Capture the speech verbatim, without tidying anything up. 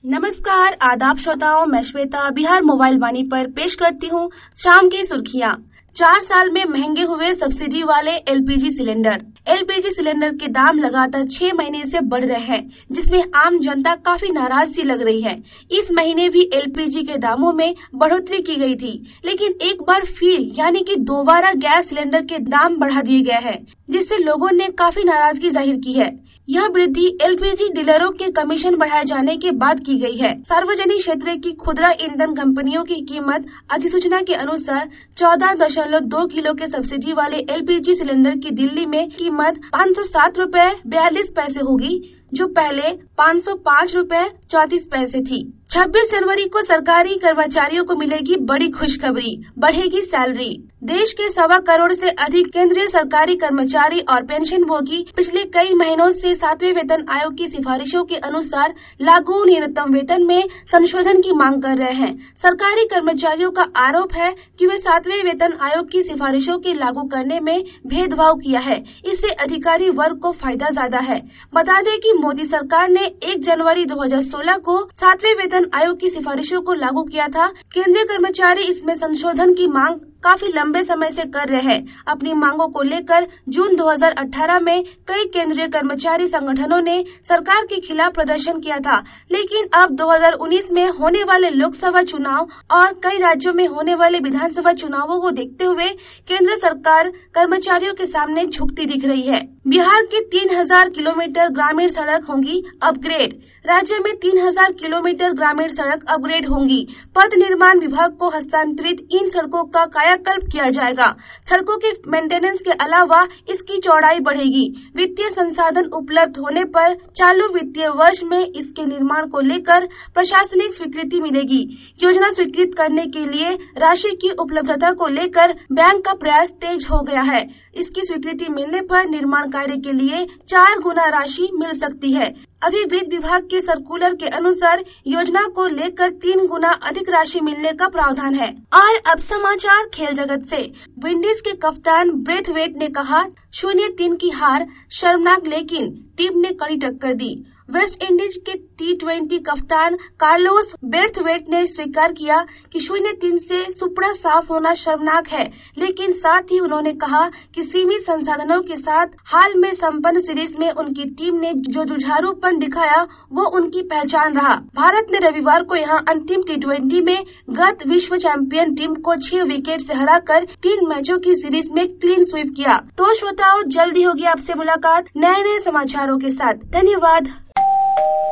नमस्कार, आदाब श्रोताओं, मैं श्वेता बिहार मोबाइल वाणी पर पेश करती हूँ शाम की सुर्खियाँ। चार साल में महंगे हुए सब्सिडी वाले एलपीजी सिलेंडर। एलपीजी सिलेंडर के दाम लगातार छह महीने से बढ़ रहे हैं, जिसमें आम जनता काफी नाराज सी लग रही है। इस महीने भी एलपीजी के दामों में बढ़ोतरी की गई थी, लेकिन एक बार फिर यानी कि दोबारा गैस सिलेंडर के दाम बढ़ा दिए गए हैं, जिससे लोगों ने काफी नाराजगी जाहिर की है। यह वृद्धि एलपीजी डीलरों के कमीशन बढ़ाए जाने के बाद की गई है। सार्वजनिक क्षेत्र की खुदरा ईंधन कंपनियों की कीमत अधिसूचना के अनुसार चौदह दशमलव दो किलो के सब्सिडी वाले एलपीजी सिलेंडर की दिल्ली में कीमत पाँच सौ सात रूपए बयालीस पैसे होगी, जो पहले पाँच सौ पाँच रूपए चौतीस पैसे थी। छब्बीस जनवरी को सरकारी कर्मचारियों को मिलेगी बड़ी खुशखबरी, बढ़ेगी सैलरी। देश के सवा करोड़ से अधिक केंद्रीय सरकारी कर्मचारी और पेंशनभोगी पिछले कई महीनों से सातवें वेतन आयोग की सिफारिशों के अनुसार लागू न्यूनतम वेतन में संशोधन की मांग कर रहे हैं। सरकारी कर्मचारियों का आरोप है कि वे सातवें वेतन आयोग की सिफारिशों के लागू करने में भेदभाव किया है, इससे अधिकारी वर्ग को फायदा ज्यादा है। बता दें कि मोदी सरकार ने एक जनवरी दो हज़ार सोलह को सातवें वेतन आयोग की सिफारिशों को लागू किया था। केंद्रीय कर्मचारी इसमें संशोधन की मांग काफी लंबे समय से कर रहे हैं। अपनी मांगों को लेकर जून दो हज़ार अठारह में कई केंद्रीय कर्मचारी संगठनों ने सरकार के खिलाफ प्रदर्शन किया था, लेकिन अब दो हज़ार उन्नीस में होने वाले लोकसभा चुनाव और कई राज्यों में होने वाले विधानसभा चुनावों को देखते हुए केंद्र सरकार कर्मचारियों के सामने झुकती दिख रही है। बिहार की तीन हजार किलोमीटर ग्रामीण सड़क होंगी अपग्रेड। राज्य में तीन हजार किलोमीटर ग्रामीण सड़क अपग्रेड होंगी। पथ निर्माण विभाग को हस्तांतरित इन सड़कों का कायाकल्प किया जाएगा। सड़कों के मेंटेनेंस के अलावा इसकी चौड़ाई बढ़ेगी। वित्तीय संसाधन उपलब्ध होने पर चालू वित्तीय वर्ष में इसके निर्माण को लेकर प्रशासनिक स्वीकृति मिलेगी। योजना स्वीकृत करने के लिए राशि की उपलब्धता को लेकर बैंक का प्रयास तेज हो गया है। इसकी स्वीकृति मिलने पर निर्माण कार्य के लिए चार गुना राशि मिल सकती है। अभी वित्त विभाग के सर्कुलर के अनुसार योजना को लेकर तीन गुना अधिक राशि मिलने का प्रावधान है। और अब समाचार खेल जगत से। विंडीज के कप्तान ब्रेथवेट ने कहा, शून्य तीन की हार शर्मनाक, लेकिन टीम ने कड़ी टक्कर दी। वेस्ट इंडीज के टी ट्वेंटी कप्तान कार्लोस ब्रेथवेट ने स्वीकार किया कि शून्य तीन से सुपड़ा साफ होना शर्मनाक है, लेकिन साथ ही उन्होंने कहा कि सीमित संसाधनों के साथ हाल में संपन्न सीरीज में उनकी टीम ने जो जुझारूपन दिखाया वो उनकी पहचान रहा। भारत ने रविवार को यहां अंतिम टी ट्वेंटी में गत विश्व चैंपियन टीम को छह विकेट से हराकर तीन मैचों की सीरीज में क्लीन स्वीप किया। तो श्रोताओं, जल्दी होगी आपसे मुलाकात नए नए समाचारों के साथ। धन्यवाद।